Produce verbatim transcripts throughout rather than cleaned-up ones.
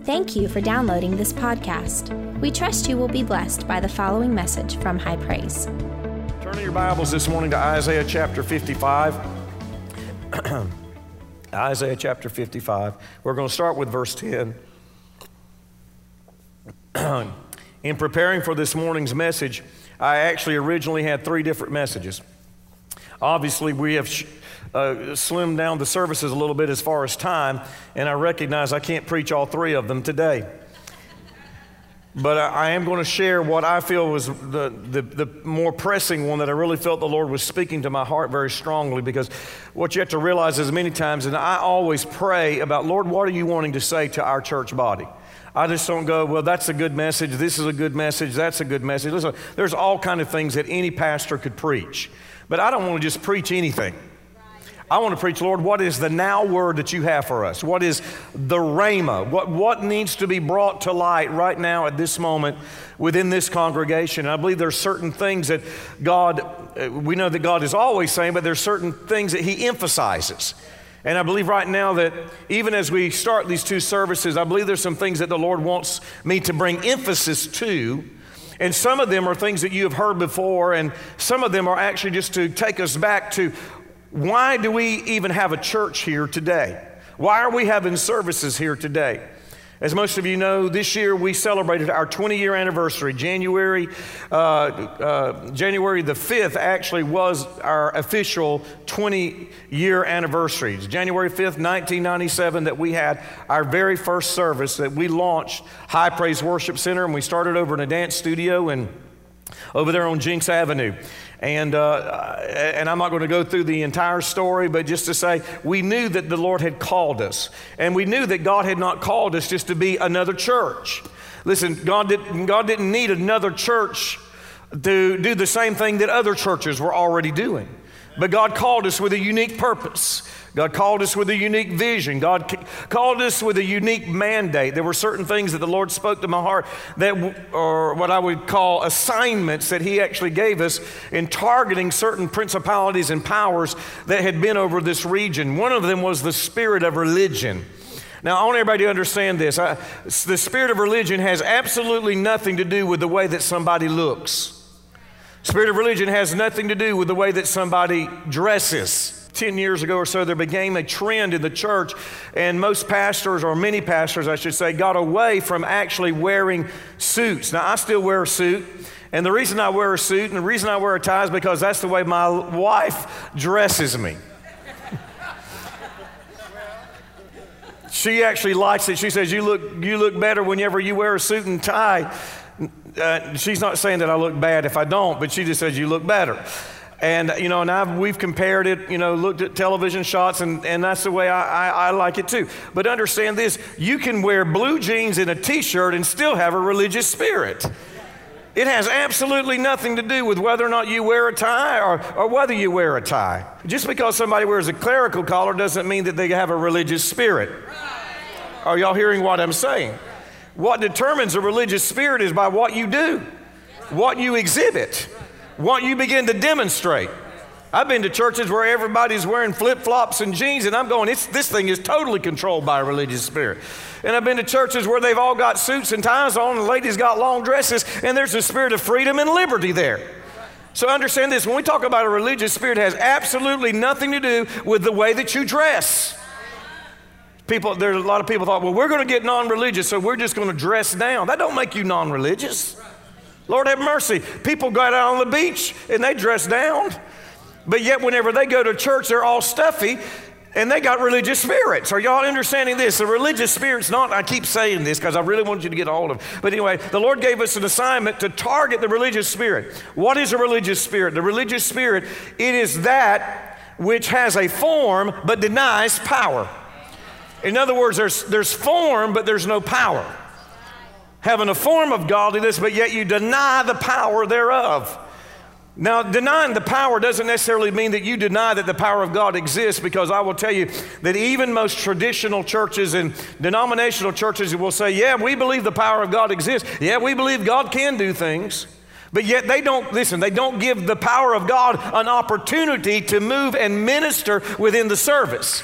Thank you for downloading this podcast. We trust you will be blessed by the following message from High Praise. Turn your Bibles this morning to Isaiah chapter fifty-five. Isaiah chapter fifty-five. We're going to start with verse ten. In preparing for this morning's message, I actually originally had three different messages. Obviously, we have sh- uh, slimmed down the services a little bit as far as time, and I recognize I can't preach all three of them today. But I, I am going to share what I feel was the, the, the more pressing one that I really felt the Lord was speaking to my heart very strongly, because what you have to realize is many times, and I always pray about, Lord, what are you wanting to say to our church body? I just don't go, well, that's a good message, this is a good message, that's a good message. Listen, there's all kind of things that any pastor could preach. But I don't want to just preach anything. I want to preach, Lord, what is the now word that you have for us? What is the rhema? What, what needs to be brought to light right now at this moment within this congregation? And I believe there's certain things that God, we know that God is always saying, but there's certain things that He emphasizes. And I believe right now that even as we start these two services, I believe there's some things that the Lord wants me to bring emphasis to. And some of them are things that you have heard before, and some of them are actually just to take us back to, why do we even have a church here today? Why are we having services here today? As most of you know, this year we celebrated our twenty-year anniversary. January, uh, uh, January the fifth actually was our official twenty-year anniversary. It's January fifth, nineteen ninety-seven, that we had our very first service, that we launched High Praise Worship Center, and we started over in a dance studio and over there on Jinx Avenue. And uh, and I'm not going to go through the entire story, but just to say, we knew that the Lord had called us. And we knew that God had not called us just to be another church. Listen, God, did, God didn't need another church to do the same thing that other churches were already doing. But God called us with a unique purpose. God called us with a unique vision. God c- called us with a unique mandate. There were certain things that the Lord spoke to my heart that, w- or what I would call assignments that He actually gave us in targeting certain principalities and powers that had been over this region. One of them was the spirit of religion. Now, I want everybody to understand this. I, the spirit of religion has absolutely nothing to do with the way that somebody looks. Spirit of religion has nothing to do with the way that somebody dresses. Ten years ago or so, there became a trend in the church, and most pastors, or many pastors, I should say, got away from actually wearing suits. Now, I still wear a suit, and the reason I wear a suit and the reason I wear a tie is because that's the way my wife dresses me. She actually likes it. She says, you look, you look better whenever you wear a suit and tie. Uh, she's not saying that I look bad if I don't, but she just says you look better. And, you know, and I've, we've compared it, you know, looked at television shots, and, and that's the way I, I, I like it too. But understand this, you can wear blue jeans and a t-shirt and still have a religious spirit. It has absolutely nothing to do with whether or not you wear a tie or, or whether you wear a tie. Just because somebody wears a clerical collar doesn't mean that they have a religious spirit. Are y'all hearing what I'm saying? What determines a religious spirit is by what you do, what you exhibit, what you begin to demonstrate. I've been to churches where everybody's wearing flip-flops and jeans, and I'm going, it's, this thing is totally controlled by a religious spirit. And I've been to churches where they've all got suits and ties on, and the ladies got long dresses, and there's a spirit of freedom and liberty there. So understand this, when we talk about a religious spirit, it has absolutely nothing to do with the way that you dress. People, there's a lot of people thought, well, we're going to get non-religious, so we're just going to dress down. That don't make you non-religious. Lord have mercy. People go out on the beach and they dress down, but yet whenever they go to church, they're all stuffy and they got religious spirits. Are y'all understanding this? The religious spirit's not, I keep saying this because I really want you to get a hold of it. But anyway, the Lord gave us an assignment to target the religious spirit. What is a religious spirit? The religious spirit, it is that which has a form but denies power. In other words, there's, there's form, but there's no power. Having a form of godliness, but yet you deny the power thereof. Now, denying the power doesn't necessarily mean that you deny that the power of God exists, because I will tell you that even most traditional churches and denominational churches will say, yeah, we believe the power of God exists. Yeah, we believe God can do things. But yet they don't, listen, they don't give the power of God an opportunity to move and minister within the service.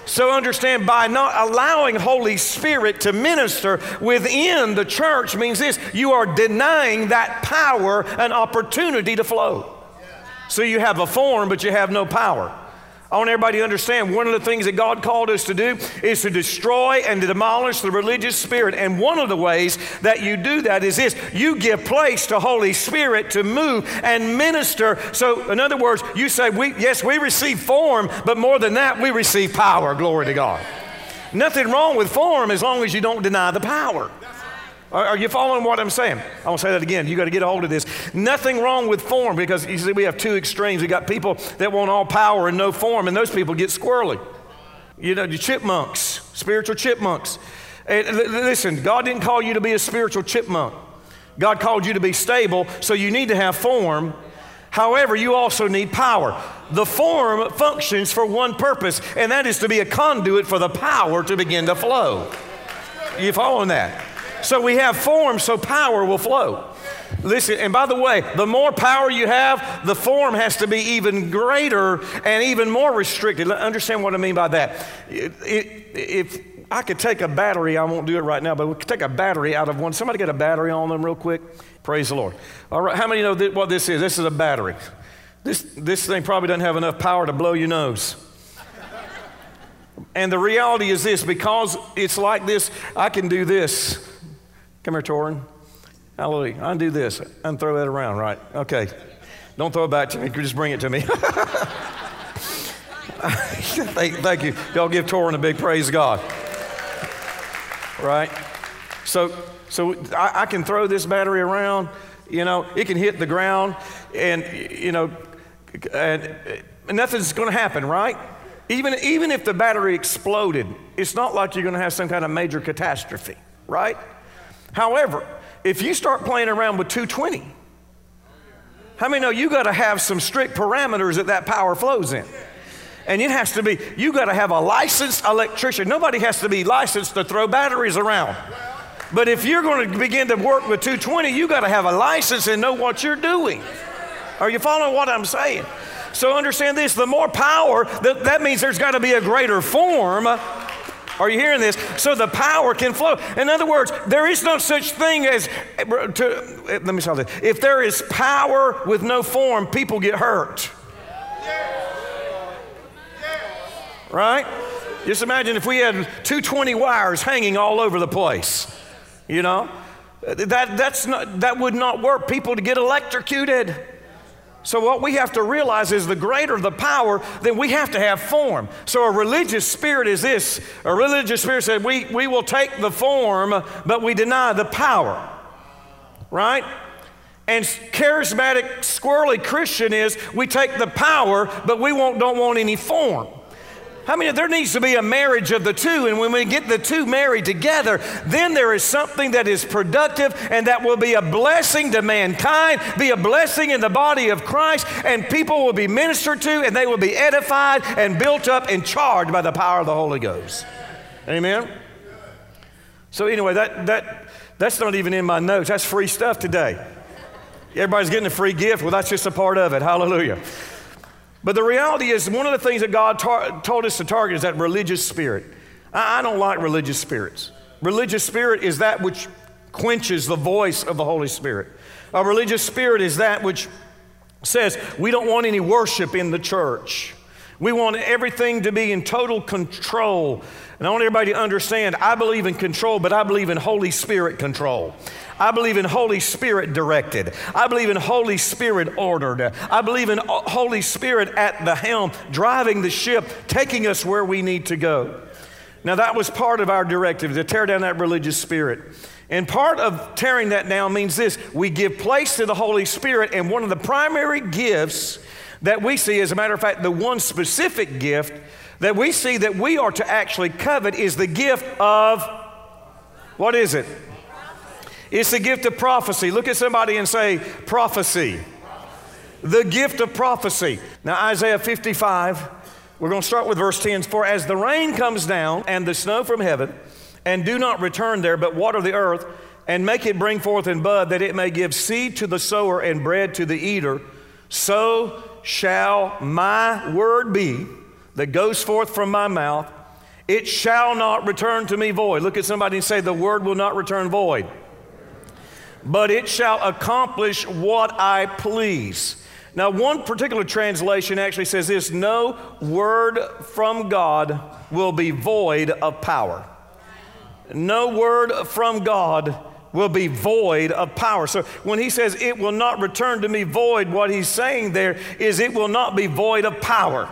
So understand, by not allowing Holy Spirit to minister within the church means this: you are denying that power an opportunity to flow. So you have a form, but you have no power. I want everybody to understand, one of the things that God called us to do is to destroy and to demolish the religious spirit. And one of the ways that you do that is this: you give place to Holy Spirit to move and minister. So in other words, you say, we, yes, we receive form, but more than that, we receive power. Glory to God. Nothing wrong with form as long as you don't deny the power. Are you following what I'm saying? I want to say that again. You got to get a hold of this. Nothing wrong with form, because you see we have two extremes. We got people that want all power and no form, and those people get squirrely. You know, the chipmunks, spiritual chipmunks. And listen, God didn't call you to be a spiritual chipmunk. God called you to be stable, so you need to have form. However, you also need power. The form functions for one purpose, and that is to be a conduit for the power to begin to flow. You following that? So we have form, so power will flow. Listen, and by the way, the more power you have, the form has to be even greater and even more restricted. Understand what I mean by that. It, it, if I could take a battery, I won't do it right now, but we could take a battery out of one. Somebody get a battery on them real quick. Praise the Lord. All right, how many know th- what this is? This is a battery. This, this thing probably doesn't have enough power to blow your nose. And the reality is this: because it's like this, I can do this. Come here, Torin. Hallelujah. Undo this and throw that around, right? Okay. Don't throw it back to me. Just bring it to me. thank, thank you. Y'all give Torin a big praise God. Right? So, so I, I can throw this battery around. You know, it can hit the ground, and you know, and, and nothing's going to happen, right? Even even if the battery exploded, it's not like you're going to have some kind of major catastrophe, right? However, if you start playing around with two twenty, how many know you got to have some strict parameters that that power flows in? And it has to be, you got to have a licensed electrician. Nobody has to be licensed to throw batteries around. But if you're going to begin to work with two twenty, you got to have a license and know what you're doing. Are you following what I'm saying? So understand this: the more power, that, that means there's got to be a greater form. Are you hearing this? So the power can flow. In other words, there is no such thing as, to, let me say this. If there is power with no form, people get hurt. Right? Just imagine if we had two twenty wires hanging all over the place. You know? That, that's not, that would not work. People to get electrocuted. So what we have to realize is the greater the power, then we have to have form. So a religious spirit is this. A religious spirit said, we, we will take the form, but we deny the power. Right? And charismatic, squirrely Christian is, we take the power, but we won't, don't want any form. I mean, there needs to be a marriage of the two, and when we get the two married together, then there is something that is productive and that will be a blessing to mankind, be a blessing in the body of Christ, and people will be ministered to, and they will be edified and built up and charged by the power of the Holy Ghost. Amen? So anyway, that that that's not even in my notes. That's free stuff today. Everybody's getting a free gift. Well, that's just a part of it. Hallelujah. But the reality is, one of the things that God tar- told us to target is that religious spirit. I, I don't like religious spirits. Religious spirit is that which quenches the voice of the Holy Spirit. A religious spirit is that which says, we don't want any worship in the church. We want everything to be in total control. And I want everybody to understand, I believe in control, but I believe in Holy Spirit control. I believe in Holy Spirit directed. I believe in Holy Spirit ordered. I believe in Holy Spirit at the helm, driving the ship, taking us where we need to go. Now that was part of our directive, to tear down that religious spirit. And part of tearing that down means this: we give place to the Holy Spirit, and one of the primary gifts that we see, as a matter of fact, the one specific gift that we see that we are to actually covet is the gift of, what is it? It's the gift of prophecy. Look at somebody and say, prophecy. The gift of prophecy. Now, Isaiah fifty-five, we're going to start with verse ten. For as the rain comes down and the snow from heaven, and do not return there, but water the earth, and make it bring forth and bud, that it may give seed to the sower and bread to the eater, so shall my word be that goes forth from my mouth. It shall not return to me void. Look at somebody and say, the word will not return void, but it shall accomplish what I please. Now, one particular translation actually says this: no word from God will be void of power. No word from God will be void of power. So when he says it will not return to me void, what he's saying there is it will not be void of power.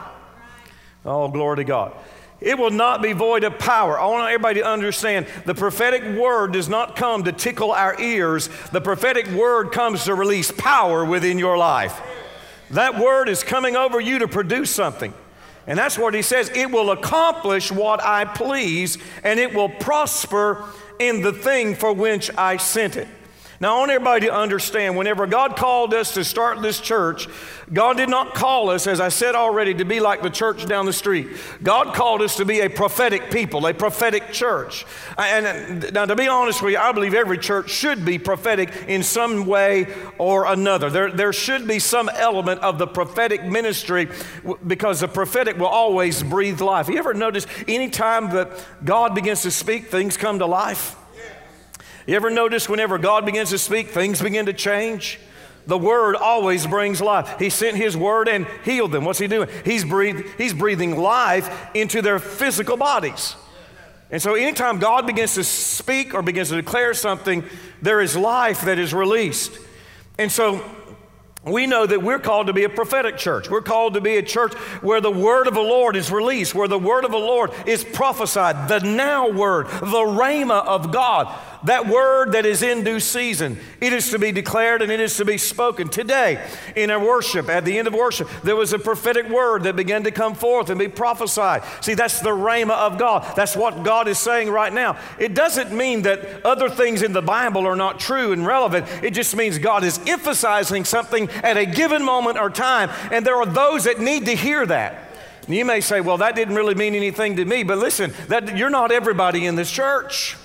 Oh, glory to God. It will not be void of power. I want everybody to understand the prophetic word does not come to tickle our ears. The prophetic word comes to release power within your life. That word is coming over you to produce something. And that's what he says. It will accomplish what I please, and it will prosper in the thing for which I sent it. Now, I want everybody to understand, whenever God called us to start this church, God did not call us, as I said already, to be like the church down the street. God called us to be a prophetic people, a prophetic church. And now, to be honest with you, I believe every church should be prophetic in some way or another. There, there should be some element of the prophetic ministry, because the prophetic will always breathe life. You ever notice any time that God begins to speak, things come to life? You ever notice whenever God begins to speak, things begin to change? The word always brings life. He sent his word and healed them. What's he doing? He's, breathe, he's breathing life into their physical bodies. And so anytime God begins to speak or begins to declare something, there is life that is released. And so we know that we're called to be a prophetic church. We're called to be a church where the word of the Lord is released, where the word of the Lord is prophesied, the now word, the rhema of God. That word that is in due season, it is to be declared and it is to be spoken. Today, in our worship, at the end of worship, there was a prophetic word that began to come forth and be prophesied. See, that's the rhema of God. That's what God is saying right now. It doesn't mean that other things in the Bible are not true and relevant. It just means God is emphasizing something at a given moment or time, and there are those that need to hear that. You may say, well, that didn't really mean anything to me, but listen, that you're not everybody in this church.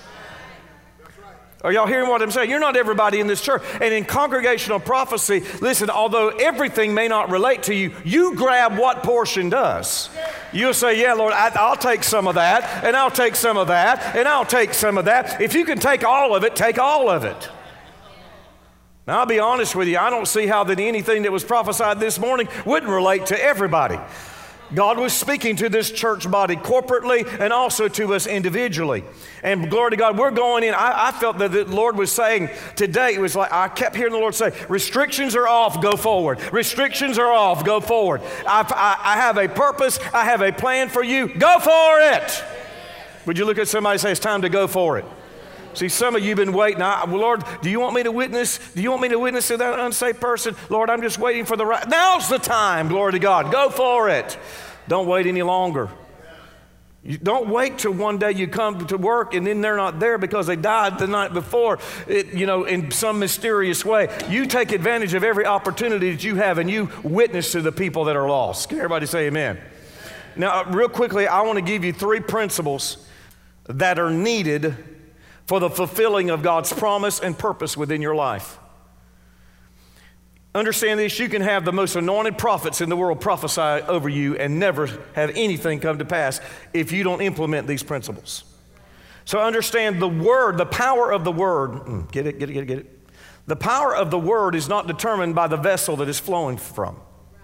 Are y'all hearing what I'm saying? You're not everybody in this church. And in congregational prophecy, listen, although everything may not relate to you, you grab what portion does. You'll say, yeah, Lord, I, I'll take some of that, and I'll take some of that, and I'll take some of that. If you can take all of it, take all of it. Now, I'll be honest with you, I don't see how that anything that was prophesied this morning wouldn't relate to everybody. God was speaking to this church body corporately and also to us individually. And glory to God, we're going in. I, I felt that the Lord was saying today, it was like I kept hearing the Lord say, restrictions are off, go forward. Restrictions are off, go forward. I, I, I have a purpose, I have a plan for you, go for it. Would you look at somebody and say, it's time to go for it? See, some of you have been waiting. I, well, Lord, do you want me to witness? Do you want me to witness to that unsaved person? Lord, I'm just waiting for the right. Now's the time, glory to God. Go for it. Don't wait any longer. You don't wait till one day you come to work and then they're not there because they died the night before, it, you know, in some mysterious way. You take advantage of every opportunity that you have and you witness to the people that are lost. Can everybody say amen? Now, real quickly, I want to give you three principles that are needed for the fulfilling of God's promise and purpose within your life. Understand this, you can have the most anointed prophets in the world prophesy over you and never have anything come to pass if you don't implement these principles. So understand the word, the power of the word, get it, get it, get it, get it. The power of the word is not determined by the vessel that is flowing from.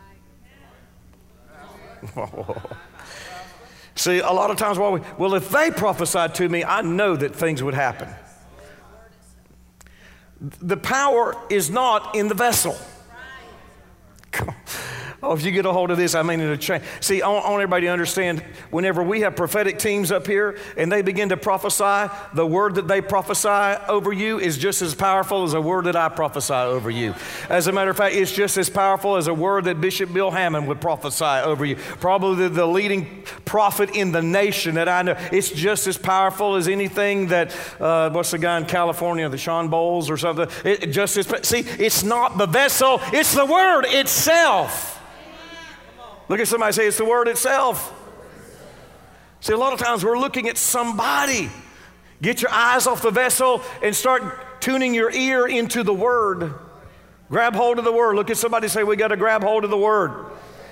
See, a lot of times, well, we, well, if they prophesied to me, I know that things would happen. The power is not in the vessel. Oh, if you get a hold of this, I mean, it'll change. See, I want, I want everybody to understand, whenever we have prophetic teams up here and they begin to prophesy, the word that they prophesy over you is just as powerful as a word that I prophesy over you. As a matter of fact, it's just as powerful as a word that Bishop Bill Hammond would prophesy over you. Probably the leading prophet in the nation that I know. It's just as powerful as anything that, uh, what's the guy in California, the Sean Bowles or something. It, it just as, see, it's not the vessel, it's the word itself. Look at somebody, say, it's the word itself. See, a lot of times we're looking at somebody. Get your eyes off the vessel and start tuning your ear into the word. Grab hold of the word. Look at somebody, say, we got to grab hold of the word.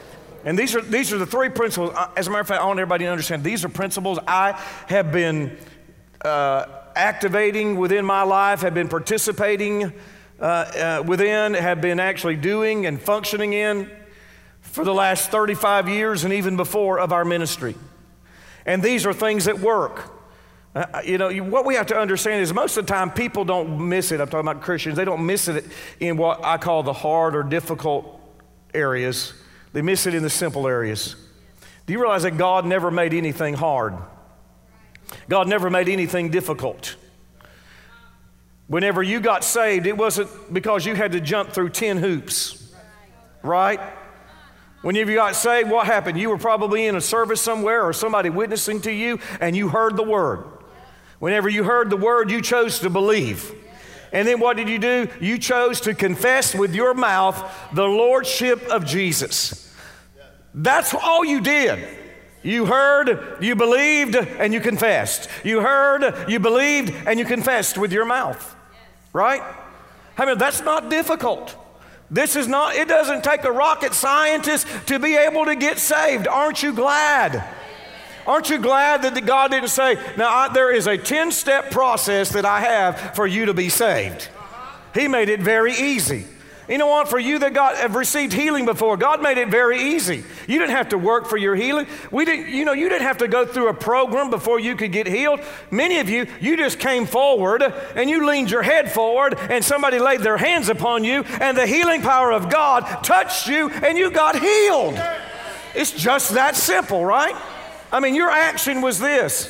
And these are, these are the three principles. As a matter of fact, I want everybody to understand these are principles I have been uh, activating within my life, have been participating uh, uh, within, have been actually doing and functioning in for the last thirty-five years and even before of our ministry. And these are things that work. Uh, you know, what we have to understand is most of the time people don't miss it. I'm talking about Christians. They don't miss it in what I call the hard or difficult areas. They miss it in the simple areas. Do you realize that God never made anything hard? God never made anything difficult. Whenever you got saved, it wasn't because you had to jump through ten hoops, right? Whenever you got saved, what happened? You were probably in a service somewhere or somebody witnessing to you, and you heard the word. Whenever you heard the word, you chose to believe. And then what did you do? You chose to confess with your mouth the lordship of Jesus. That's all you did. You heard, you believed, and you confessed. You heard, you believed, and you confessed with your mouth. Right? I mean, that's not difficult. This is not, it doesn't take a rocket scientist to be able to get saved. Aren't you glad? Aren't you glad that God didn't say, now I, there is a ten-step process that I have for you to be saved? He made it very easy. You know what? For you that got have received healing before, God made it very easy. You didn't have to work for your healing. We didn't, you know, you didn't have to go through a program before you could get healed. Many of you, you just came forward and you leaned your head forward and somebody laid their hands upon you and the healing power of God touched you and you got healed. It's just that simple, right? I mean, your action was this.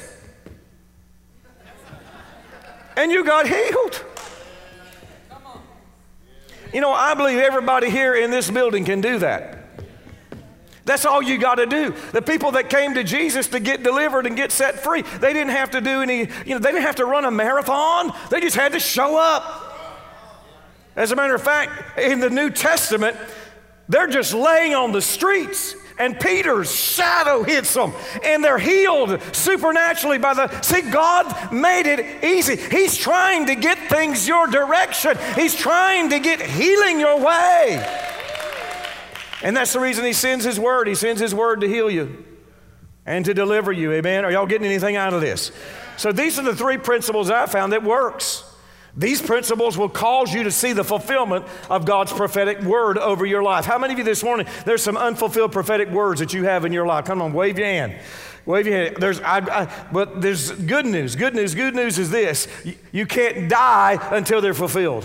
And you got healed. You know, I believe everybody here in this building can do that. That's all you got to do. The people that came to Jesus to get delivered and get set free, they didn't have to do any, you know, they didn't have to run a marathon. They just had to show up. As a matter of fact, in the New Testament, they're just laying on the streets and Peter's shadow hits them and they're healed supernaturally by the, see, God made it easy. He's trying to get things your direction. He's trying to get healing your way. And that's the reason he sends his word. He sends his word to heal you and to deliver you. Amen. Are y'all getting anything out of this? So these are the three principles I found that works. These principles will cause you to see the fulfillment of God's prophetic word over your life. How many of you this morning, there's some unfulfilled prophetic words that you have in your life? Come on, wave your hand. Wave your hand. There's, I, I, but there's good news. Good news. Good news is this. You, you can't die until they're fulfilled.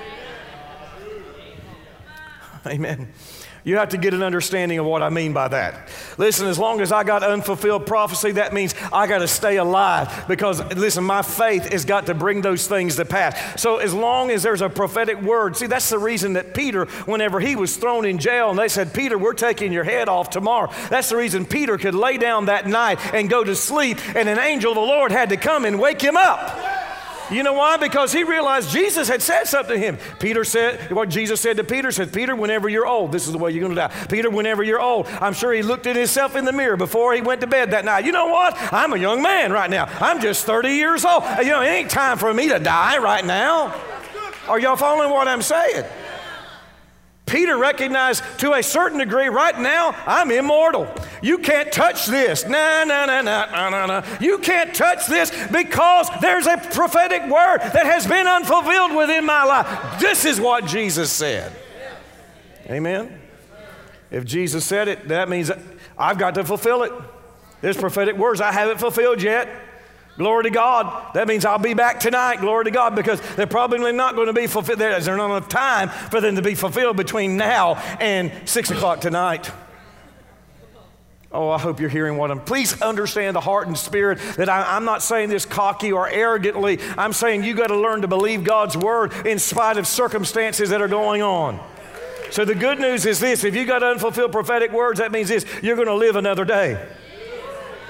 Amen. You have to get an understanding of what I mean by that. Listen, as long as I got unfulfilled prophecy, that means I got to stay alive because, listen, my faith has got to bring those things to pass. So as long as there's a prophetic word, see, that's the reason that Peter, whenever he was thrown in jail and they said, Peter, we're taking your head off tomorrow. That's the reason Peter could lay down that night and go to sleep and an angel of the Lord had to come and wake him up. You know why? Because he realized Jesus had said something to him. Peter said, what Jesus said to Peter, said, Peter, whenever you're old, this is the way you're going to die. Peter, whenever you're old. I'm sure he looked at himself in the mirror before he went to bed that night. You know what? I'm a young man right now. I'm just thirty years old. You know, it ain't time for me to die right now. Are y'all following what I'm saying? Peter recognized to a certain degree, right now, I'm immortal. You can't touch this. No, no, no, no, no, no, no. You can't touch this because there's a prophetic word that has been unfulfilled within my life. This is what Jesus said. Amen? If Jesus said it, that means I've got to fulfill it. There's prophetic words I haven't fulfilled yet. Glory to God. That means I'll be back tonight. Glory to God, because they're probably not going to be fulfilled. There's not enough time for them to be fulfilled between now and six o'clock tonight. Oh, I hope you're hearing what I'm. Please understand the heart and spirit that I, I'm not saying this cocky or arrogantly. I'm saying you got to learn to believe God's word in spite of circumstances that are going on. So the good news is this: if you got unfulfilled prophetic words, that means this: you're going to live another day.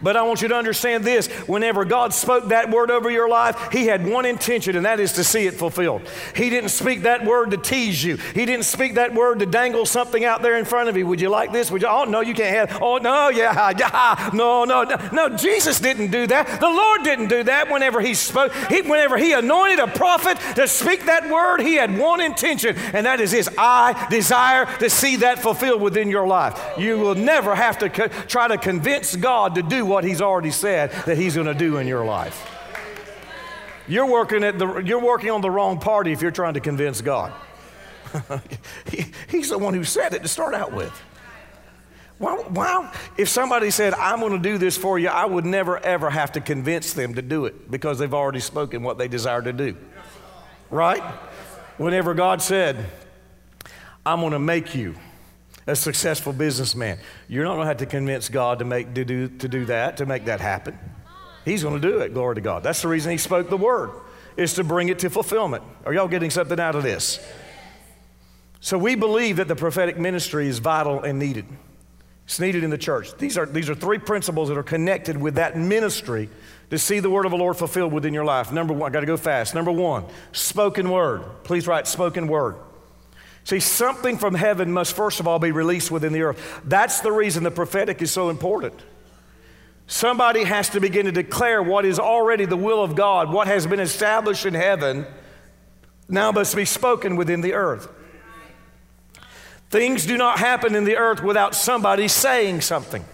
But I want you to understand this. Whenever God spoke that word over your life, he had one intention, and that is to see it fulfilled. He didn't speak that word to tease you. He didn't speak that word to dangle something out there in front of you. Would you like this? Would you? Oh, no, you can't have. Oh, no, yeah, yeah. No, no, no. No, Jesus didn't do that. The Lord didn't do that whenever he spoke. He, whenever he anointed a prophet to speak that word, he had one intention, and that is this: I desire to see that fulfilled within your life. You will never have to co- try to convince God to do what he's already said that he's going to do in your life. You're working at the, you're working on the wrong party if you're trying to convince God. he, he's the one who said it to start out with. Why, why, if somebody said, I'm going to do this for you, I would never, ever have to convince them to do it because they've already spoken what they desire to do. Right? Whenever God said, I'm going to make you a successful businessman, you're not going to have to convince God to make to do to do that, to make that happen. He's going to do it, glory to God. That's the reason he spoke the word, is to bring it to fulfillment. Are y'all getting something out of this? So we believe that the prophetic ministry is vital and needed. It's needed in the church. These are, these are three principles that are connected with that ministry to see the word of the Lord fulfilled within your life. Number one, I got to go fast. Number one, spoken word. Please write spoken word. See, something from heaven must first of all be released within the earth. That's the reason the prophetic is so important. Somebody has to begin to declare what is already the will of God, what has been established in heaven, now must be spoken within the earth. Things do not happen in the earth without somebody saying something.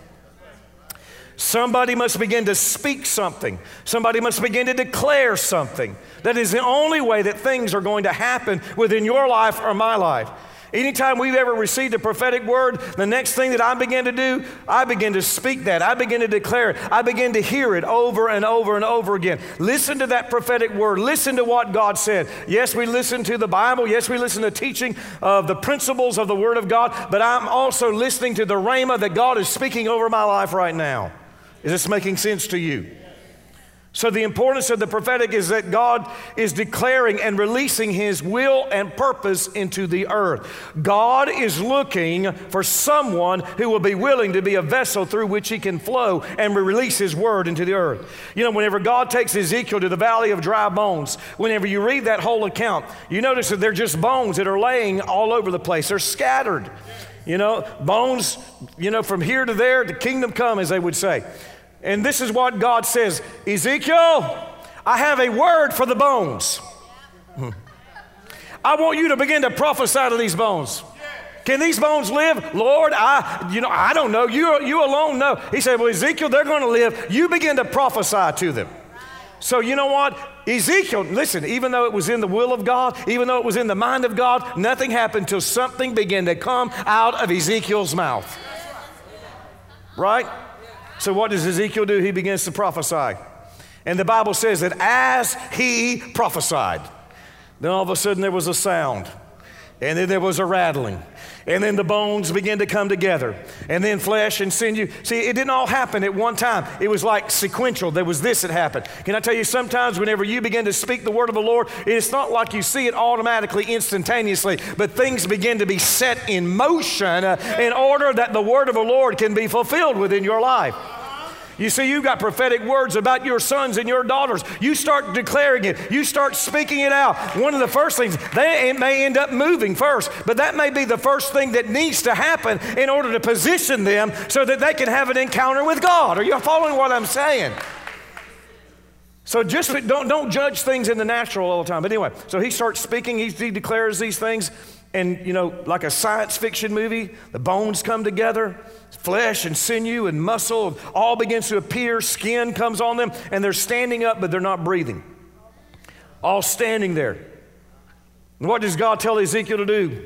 Somebody must begin to speak something. Somebody must begin to declare something. That is the only way that things are going to happen within your life or my life. Anytime we've ever received a prophetic word, the next thing that I begin to do, I begin to speak that. I begin to declare it. I begin to hear it over and over and over again. Listen to that prophetic word. Listen to what God said. Yes, we listen to the Bible. Yes, we listen to teaching of the principles of the Word of God, but I'm also listening to the rhema that God is speaking over my life right now. Is this making sense to you? So the importance of the prophetic is that God is declaring and releasing his will and purpose into the earth. God is looking for someone who will be willing to be a vessel through which he can flow and release his word into the earth. You know, whenever God takes Ezekiel to the valley of dry bones, whenever you read that whole account, you notice that they're just bones that are laying all over the place. They're scattered. You know, bones, you know, from here to there, the kingdom come, as they would say. And this is what God says: Ezekiel, I have a word for the bones. I want you to begin to prophesy to these bones. Can these bones live? Lord, I, you know, I don't know. You, you alone know. He said, well, Ezekiel, they're going to live. You begin to prophesy to them. So you know what? Ezekiel, listen, even though it was in the will of God, even though it was in the mind of God, nothing happened until something began to come out of Ezekiel's mouth. Right? So what does Ezekiel do? He begins to prophesy. And the Bible says that as he prophesied, then all of a sudden there was a sound. And then there was a rattling. And then the bones began to come together. And then flesh and sinew. See, it didn't all happen at one time. It was like sequential. There was this that happened. Can I tell you, sometimes whenever you begin to speak the word of the Lord, it's not like you see it automatically, instantaneously, but things begin to be set in motion uh, in order that the word of the Lord can be fulfilled within your life. You see, you've got prophetic words about your sons and your daughters. You start declaring it. You start speaking it out. One of the first things, they may end up moving first, but that may be the first thing that needs to happen in order to position them so that they can have an encounter with God. Are you following what I'm saying? So just don't, don't judge things in the natural all the time. But anyway, so he starts speaking. He, he declares these things. And, you know, like a science fiction movie, the bones come together. Flesh and sinew and muscle all begins to appear. Skin comes on them, and they're standing up, but they're not breathing. All standing there. And what does God tell Ezekiel to do?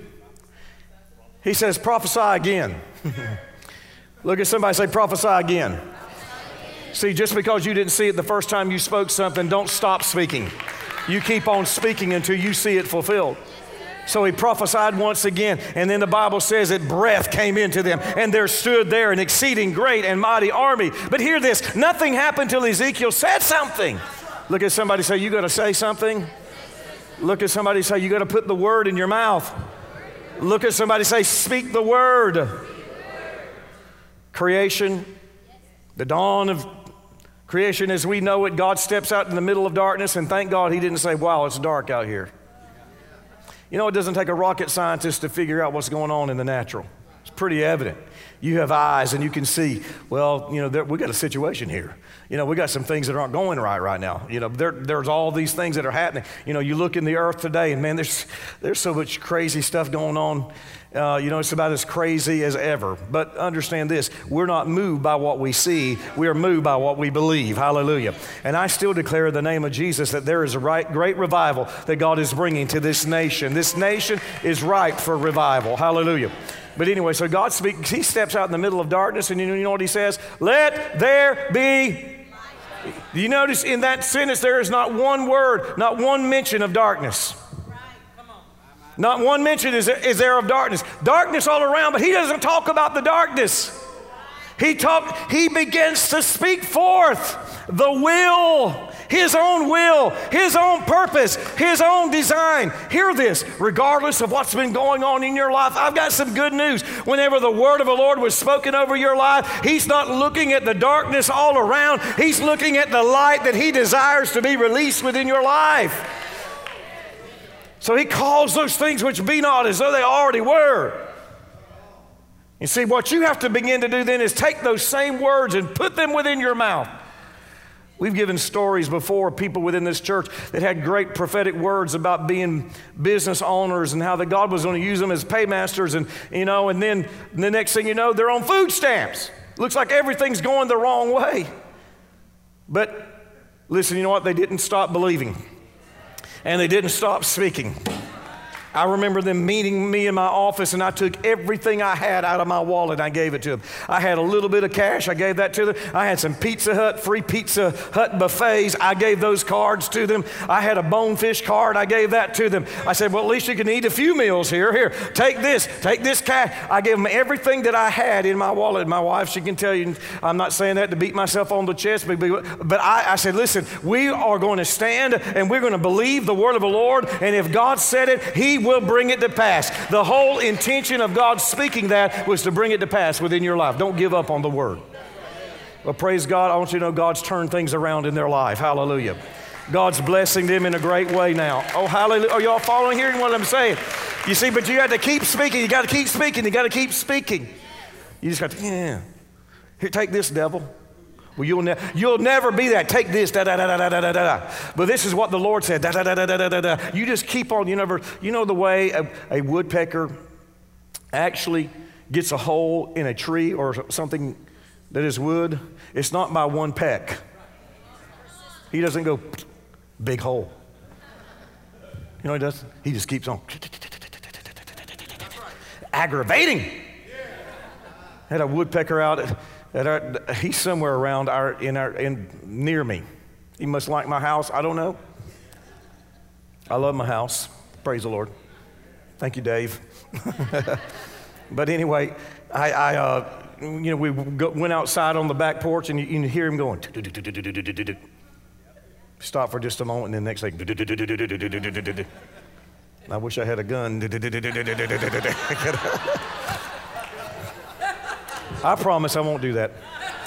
He says, prophesy again. Look at somebody, say, prophesy again. See, just because you didn't see it the first time you spoke something, don't stop speaking. You keep on speaking until you see it fulfilled. So he prophesied once again, and then the Bible says that breath came into them, and there stood there an exceeding great and mighty army. But hear this, nothing happened till Ezekiel said something. Look at somebody, say, you got to say something. Look at somebody, say, you got to put the word in your mouth. Look at somebody, say, speak the word. Creation The dawn of creation as we know it, God steps out in the middle of darkness, and thank God he didn't say, wow, it's dark out here. You know, it doesn't take a rocket scientist to figure out what's going on in the natural. It's pretty evident. You have eyes and you can see, well, you know, there, we got a situation here. You know, we got some things that aren't going right right now. You know, there, there's all these things that are happening. You know, you look in the earth today and man, there's, there's so much crazy stuff going on. Uh, you know, it's about as crazy as ever. But understand this, we're not moved by what we see. We are moved by what we believe. Hallelujah. And I still declare in the name of Jesus that there is a right, great revival that God is bringing to this nation. This nation is ripe for revival. Hallelujah. But anyway, so God speaks, he steps out in the middle of darkness, and you know, you know what he says? Let there be. Do you notice in that sentence there is not one word, not one mention of darkness? Not one mention is there, is there of darkness. Darkness all around, but he doesn't talk about the darkness. He talk, he begins to speak forth the will, his own will, his own purpose, his own design. Hear this, regardless of what's been going on in your life, I've got some good news. Whenever the word of the Lord was spoken over your life, he's not looking at the darkness all around. He's looking at the light that he desires to be released within your life. So he calls those things which be not as though they already were. You see, what you have to begin to do then is take those same words and put them within your mouth. We've given stories before of people within this church that had great prophetic words about being business owners and how that God was going to use them as paymasters, and you know, and then the next thing you know, they're on food stamps. Looks like everything's going the wrong way. But listen, you know what? They didn't stop believing. And they didn't stop speaking. I remember them meeting me in my office, and I took everything I had out of my wallet and I gave it to them. I had a little bit of cash, I gave that to them. I had some Pizza Hut, free Pizza Hut buffets, I gave those cards to them. I had a Bonefish card, I gave that to them. I said, well, at least you can eat a few meals here. Here, take this, take this cash. I gave them everything that I had in my wallet. My wife, she can tell you, I'm not saying that to beat myself on the chest, but, but I, I said, listen, we are going to stand and we're going to believe the word of the Lord, and if God said it, he will bring it to pass. The whole intention of God speaking that was to bring it to pass within your life. Don't give up on the word. Well, praise God. I want you to know God's turned things around in their life. Hallelujah. God's blessing them in a great way now. Oh, hallelujah. Are y'all following, hearing what I'm saying? You see, but you got to keep speaking. You got to keep speaking. You got to keep speaking. You just got to, yeah. Here, take this, devil. Well, you'll, ne- you'll never be that. Take this, da da da da da da da. But this is what the Lord said, da da da da da da da. You just keep on. You never. You know the way a, a woodpecker actually gets a hole in a tree or something that is wood. It's not by one peck. He doesn't go big hole. You know what he does? He just keeps on aggravating. Had a woodpecker out. At, That our, he's somewhere around our in our in near me. He must like my house. I don't know. I love my house. Praise the Lord. Thank you, Dave. But anyway, I, I uh, you know we go, went outside on the back porch, and you, you hear him going. Stop for just a moment, and then the next thing. I wish I had a gun. I promise I won't do that.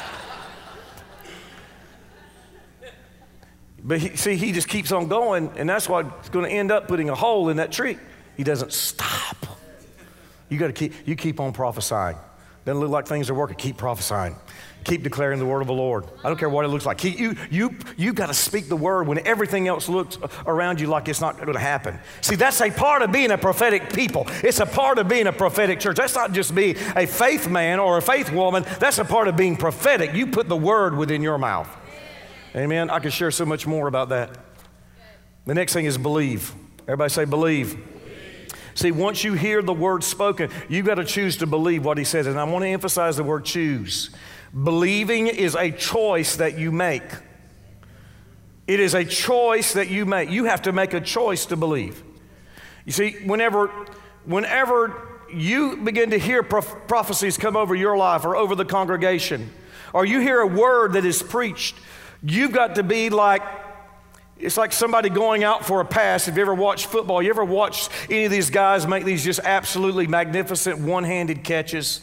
But he, see, he just keeps on going, and that's what's going to end up putting a hole in that tree. He doesn't stop. You got to keep. You keep on prophesying. Doesn't look like things are working. Keep prophesying. Keep declaring the word of the Lord. I don't care what it looks like. Keep, you you you got to speak the word when everything else looks around you like it's not going to happen. See, that's a part of being a prophetic people. It's a part of being a prophetic church. That's not just being a faith man or a faith woman. That's a part of being prophetic. You put the word within your mouth. Amen. I could share so much more about that. The next thing is believe. Everybody say believe. See, once you hear the word spoken, you've got to choose to believe what he says. And I want to emphasize the word choose. Believing is a choice that you make. It is a choice that you make. You have to make a choice to believe. You see, whenever, whenever you begin to hear prof- prophecies come over your life or over the congregation, or you hear a word that is preached, you've got to be like, it's like somebody going out for a pass. If you ever watched football, you ever watched any of these guys make these just absolutely magnificent one-handed catches?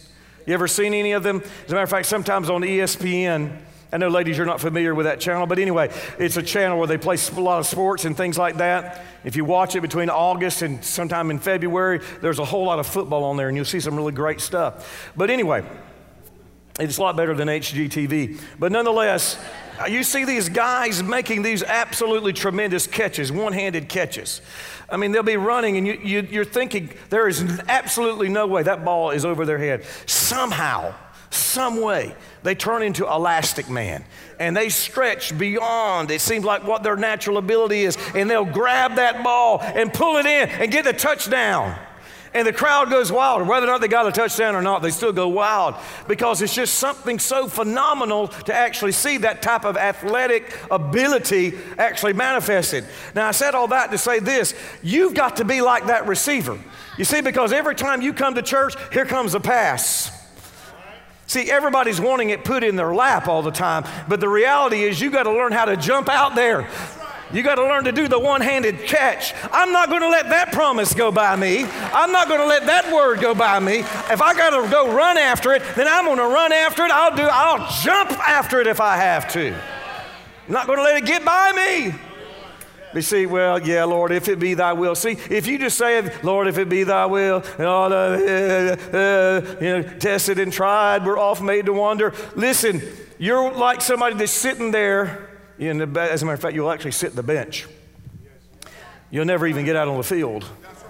You ever seen any of them? As a matter of fact, sometimes on E S P N, I know, ladies, you're not familiar with that channel, but anyway, it's a channel where they play a lot of sports and things like that. If you watch it between August and sometime in February, there's a whole lot of football on there, and you'll see some really great stuff. But anyway, it's a lot better than H G T V. But nonetheless, you see these guys making these absolutely tremendous catches, one-handed catches. I mean, they'll be running, and you, you, you're thinking there is absolutely no way that ball is over their head. Somehow, some way, they turn into Elastic Man, and they stretch beyond, it seems like, what their natural ability is, and they'll grab that ball and pull it in and get the touchdown. And the crowd goes wild. Whether or not they got a touchdown or not, they still go wild, because it's just something so phenomenal to actually see that type of athletic ability actually manifested. Now, I said all that to say this: you've got to be like that receiver. You see, because every time you come to church, here comes a pass. See, everybody's wanting it put in their lap all the time, but the reality is you got to learn how to jump out there. You got to learn to do the one-handed catch. I'm not going to let that promise go by me. I'm not going to let that word go by me. If I got to go run after it, then I'm going to run after it. I'll do. I'll jump after it if I have to. I'm not going to let it get by me. You see, well, yeah, Lord, if it be thy will. See, if you just say, Lord, if it be thy will, and all the, uh, uh, you know, tested and tried, we're off made to wonder. Listen, you're like somebody that's sitting there. In the, as a matter of fact, you'll actually sit the bench. You'll never even get out on the field.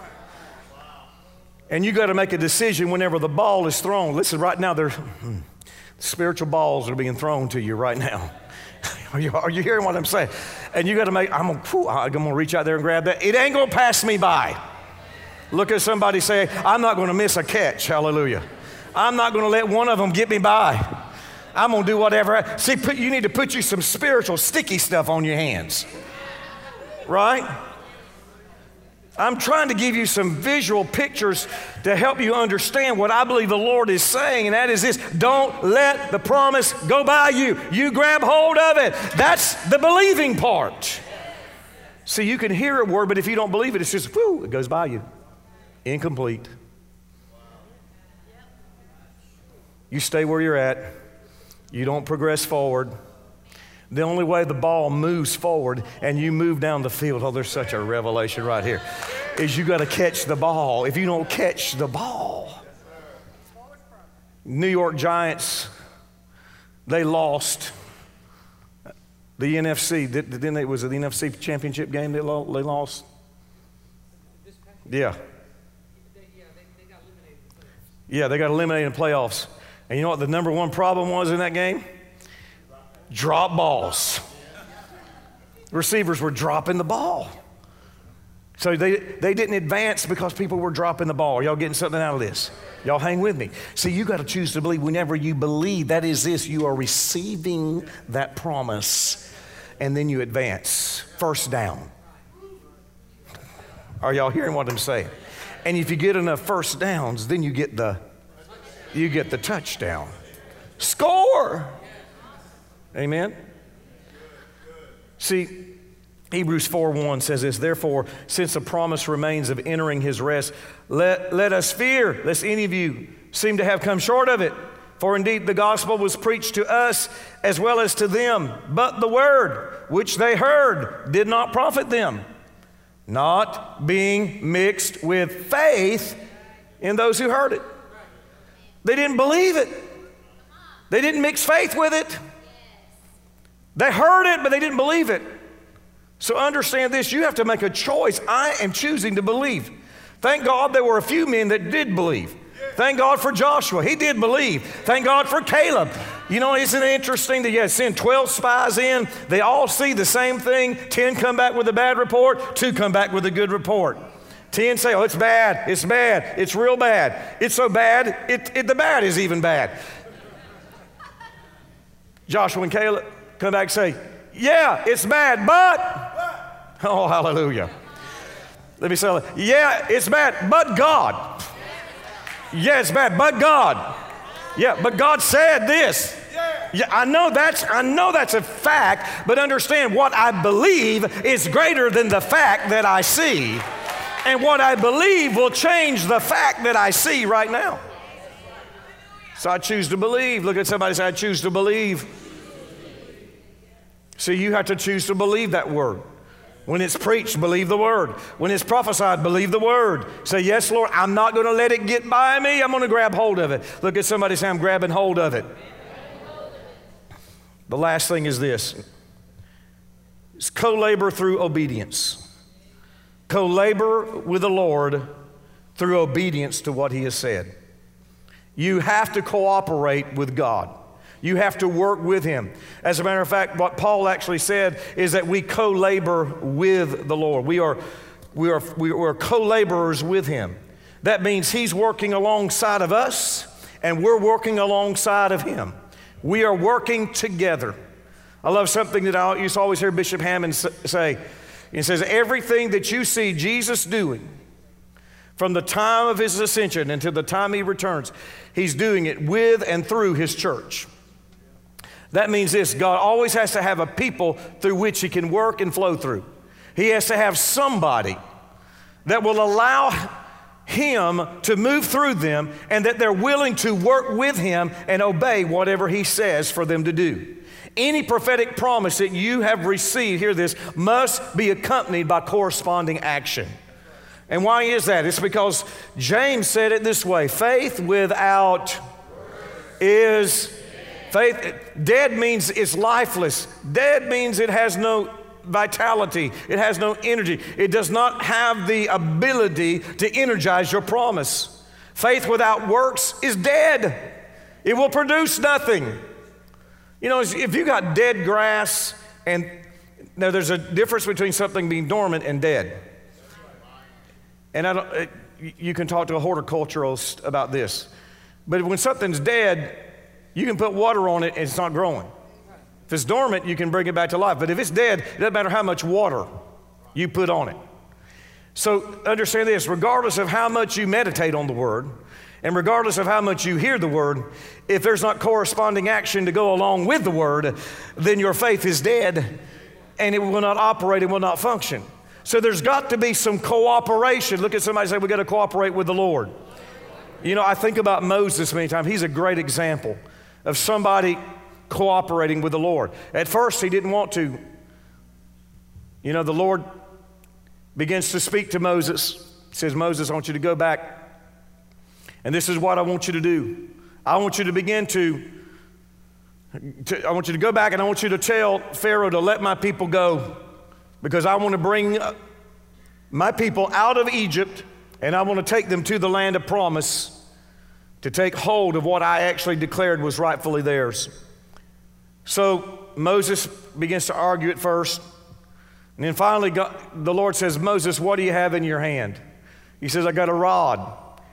And you got to make a decision whenever the ball is thrown. Listen, right now, there's spiritual balls are being thrown to you right now. Are you, are you hearing what I'm saying? And you got to make, I'm going to I'm gonna reach out there and grab that. It ain't going to pass me by. Look at somebody say, I'm not going to miss a catch. Hallelujah. I'm not going to let one of them get me by. I'm going to do whatever. See, put, you need to put you some spiritual sticky stuff on your hands. Right? I'm trying to give you some visual pictures to help you understand what I believe the Lord is saying, and that is this: don't let the promise go by you. You grab hold of it. That's the believing part. See, you can hear a word, but if you don't believe it, it's just, whoo, it goes by you. Incomplete. You stay where you're at. You don't progress forward. The only way the ball moves forward and you move down the field, oh, there's such a revelation right here, is you got to catch the ball. If you don't catch the ball, New York Giants, they lost the N F C. Didn't they? Was it the N F C championship game they lost? Yeah. Yeah, they got eliminated in the playoffs. And you know what the number one problem was in that game? Drop balls. Receivers were dropping the ball. So they, they didn't advance because people were dropping the ball. Are y'all getting something out of this? Y'all hang with me. See, you got to choose to believe. Whenever you believe, that is this: you are receiving that promise, and then you advance. First down. Are y'all hearing what I'm saying? And if you get enough first downs, then you get the you get the touchdown. Score. Amen. See, Hebrews four one says this: therefore, since the promise remains of entering his rest, let, let us fear, lest any of you seem to have come short of it. For indeed the gospel was preached to us as well as to them, but the word which they heard did not profit them, not being mixed with faith in those who heard it. They didn't believe it. They didn't mix faith with it. They heard it, but they didn't believe it. So understand this: you have to make a choice. I am choosing to believe. Thank God there were a few men that did believe. Thank God for Joshua. He did believe. Thank God for Caleb. You know, isn't it interesting that you had send twelve spies in? They all see the same thing. ten come back with a bad report. Two come back with a good report. ten say, oh, it's bad. It's bad. It's real bad. It's so bad, it, it, the bad is even bad. Joshua and Caleb come back and say, yeah, it's bad, but, oh, hallelujah. Let me say that. Yeah, it's bad, but God. Yeah, it's bad, but God. Yeah, but God said this. Yeah, I know that's I know that's a fact, but understand what I believe is greater than the fact that I see. And what I believe will change the fact that I see right now. So I choose to believe. Look at somebody and say, I choose to believe. See, you have to choose to believe that word. When it's preached, believe the word. When it's prophesied, believe the word. Say, yes, Lord, I'm not going to let it get by me. I'm going to grab hold of it. Look at somebody and say, I'm grabbing hold of it. The last thing is this. It's co-labor through obedience. Co-labor with the Lord through obedience to what He has said. You have to cooperate with God. You have to work with Him. As a matter of fact, what Paul actually said is that we co-labor with the Lord. We are, we are, we are co-laborers with Him. That means He's working alongside of us, and we're working alongside of Him. We are working together. I love something that I used to always hear Bishop Hammond say. He says, everything that you see Jesus doing from the time of His ascension until the time He returns, He's doing it with and through His church. That means this, God always has to have a people through which He can work and flow through. He has to have somebody that will allow Him to move through them and that they're willing to work with Him and obey whatever He says for them to do. Any prophetic promise that you have received, hear this, must be accompanied by corresponding action. And why is that? It's because James said it this way, faith without is faith. Dead means it's lifeless. Dead means it has no vitality. It has no energy. It does not have the ability to energize your promise. Faith without works is dead. It will produce nothing. You know, if you got dead grass, and now there's a difference between something being dormant and dead. And I don't, you can talk to a horticulturalist about this. But when something's dead, you can put water on it and it's not growing. If it's dormant, you can bring it back to life. But if it's dead, it doesn't matter how much water you put on it. So understand this, regardless of how much you meditate on the Word, and regardless of how much you hear the Word, if there's not corresponding action to go along with the Word, then your faith is dead and it will not operate, it will not function. So there's got to be some cooperation. Look at somebody and say, we've got to cooperate with the Lord. You know, I think about Moses many times. He's a great example of somebody cooperating with the Lord. At first, he didn't want to. You know, the Lord begins to speak to Moses. He says, Moses, I want you to go back, and this is what I want you to do. I want you to begin to, to I want you to go back, and I want you to tell Pharaoh to let my people go, because I want to bring my people out of Egypt, and I want to take them to the land of promise to take hold of what I actually declared was rightfully theirs. So Moses begins to argue at first, and then finally God, the Lord says, Moses, what do you have in your hand? He says, I got a rod.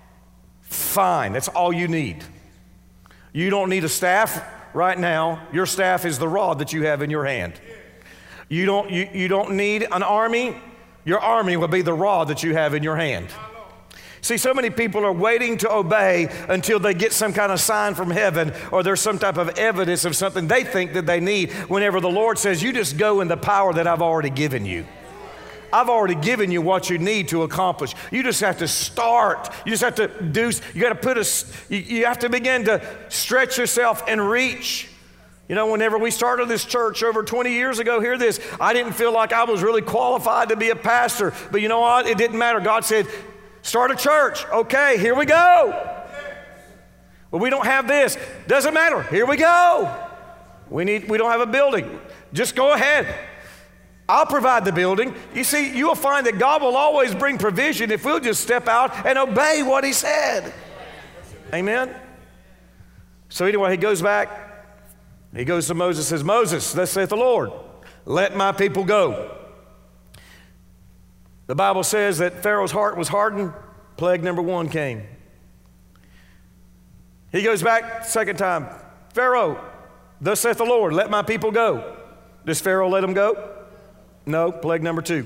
Fine, that's all you need. You don't need a staff right now. Your staff is the rod that you have in your hand. You don't, you, you don't need an army. Your army will be the rod that you have in your hand. See, so many people are waiting to obey until they get some kind of sign from heaven or there's some type of evidence of something they think that they need, whenever the Lord says, you just go in the power that I've already given you. I've already given you what you need to accomplish. You just have to start. You just have to do, you got to put a, you, you have to begin to stretch yourself and reach. You know, whenever we started this church over twenty years ago, hear this, I didn't feel like I was really qualified to be a pastor. But you know what? It didn't matter. God said, start a church. Okay, here we go. Well, we don't have this. Doesn't matter. Here we go. We need, we don't have a building. Just go ahead. I'll provide the building. You see, you'll find that God will always bring provision if we'll just step out and obey what He said. Amen? So anyway, he goes back. He goes to Moses and says, Moses, thus saith the Lord, let my people go. The Bible says that Pharaoh's heart was hardened. Plague number one came. He goes back second time. Pharaoh, thus saith the Lord, let my people go. Does Pharaoh let him go? No, plague number two.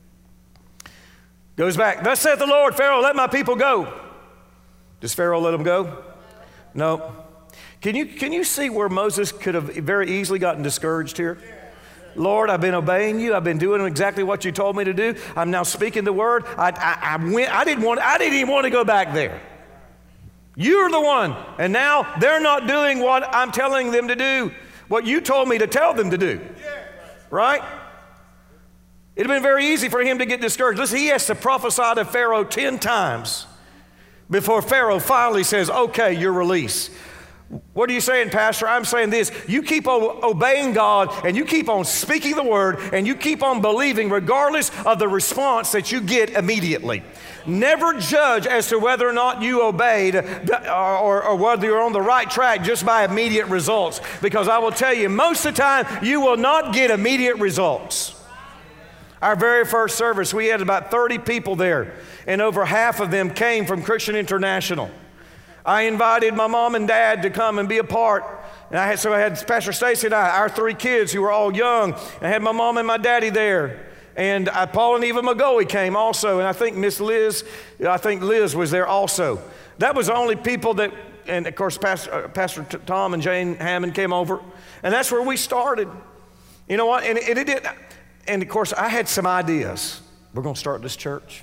Goes back, thus saith the Lord, Pharaoh, let my people go. Does Pharaoh let him go? No. Can you, can you see where Moses could have very easily gotten discouraged here? Lord, I've been obeying you. I've been doing exactly what you told me to do. I'm now speaking the word. I, I, I went. I didn't want. I didn't even want to go back there. You're the one. And now they're not doing what I'm telling them to do, what you told me to tell them to do. Right? It'd have been very easy for him to get discouraged. Listen, he has to prophesy to Pharaoh ten times before Pharaoh finally says, okay, you're released. What are you saying, Pastor? I'm saying this. You keep on obeying God, and you keep on speaking the word, and you keep on believing regardless of the response that you get immediately. Never judge as to whether or not you obeyed or, or, or whether you're on the right track just by immediate results. Because I will tell you, most of the time, you will not get immediate results. Our very first service, we had about thirty people there, and over half of them came from Christian International. I invited my mom and dad to come and be a part. And I had, so I had Pastor Stacy and I, our three kids who were all young. I had my mom and my daddy there. And I, Paul and Eva McGoey came also. And I think Miss Liz, I think Liz was there also. That was the only people that, and of course, Pastor, uh, Pastor T- Tom and Jane Hammond came over. And that's where we started. You know what? And it, it did. And of course, I had some ideas. We're going to start this church.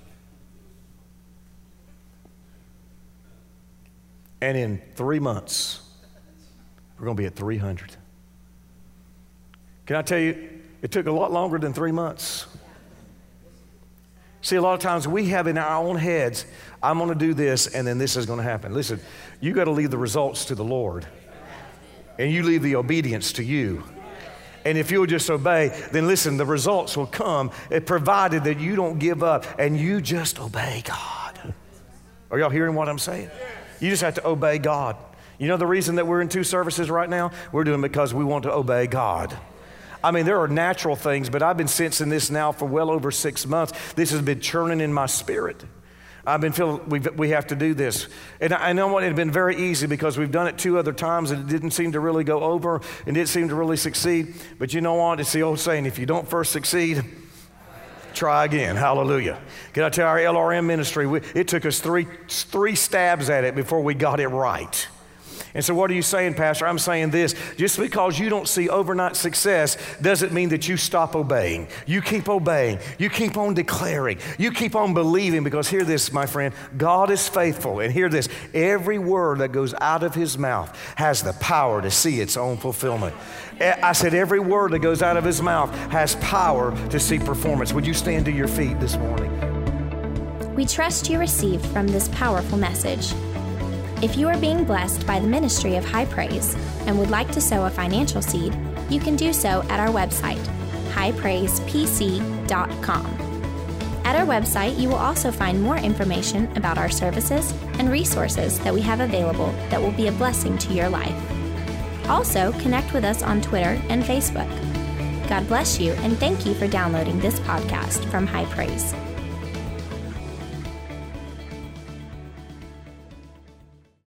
And in three months, we're going to be at three hundred. Can I tell you, it took a lot longer than three months. See, a lot of times we have in our own heads, I'm going to do this, and then this is going to happen. Listen, you got to leave the results to the Lord, and you leave the obedience to you. And if you'll just obey, then listen, the results will come, provided that you don't give up and you just obey God. Are y'all hearing what I'm saying? You just have to obey God. You know the reason that we're in two services right now? We're doing it because we want to obey God. I mean, there are natural things, but I've been sensing this now for well over six months. This has been churning in my spirit. I've been feeling we we have to do this. And I know what, it had been very easy because we've done it two other times and it didn't seem to really go over and didn't seem to really succeed. But you know what? It's the old saying, if you don't first succeed, try again. Hallelujah. Can I tell our L R M ministry, we, it took us three, three stabs at it before we got it right. And so what are you saying, Pastor? I'm saying this. Just because you don't see overnight success doesn't mean that you stop obeying. You keep obeying. You keep on declaring. You keep on believing, because hear this, my friend. God is faithful. And hear this. Every word that goes out of his mouth has the power to see its own fulfillment. I said every word that goes out of his mouth has power to see performance. Would you stand to your feet this morning? We trust you received from this powerful message. If you are being blessed by the ministry of High Praise and would like to sow a financial seed, you can do so at our website, high praise p c dot com. At our website, you will also find more information about our services and resources that we have available that will be a blessing to your life. Also, connect with us on Twitter and Facebook. God bless you, and thank you for downloading this podcast from High Praise.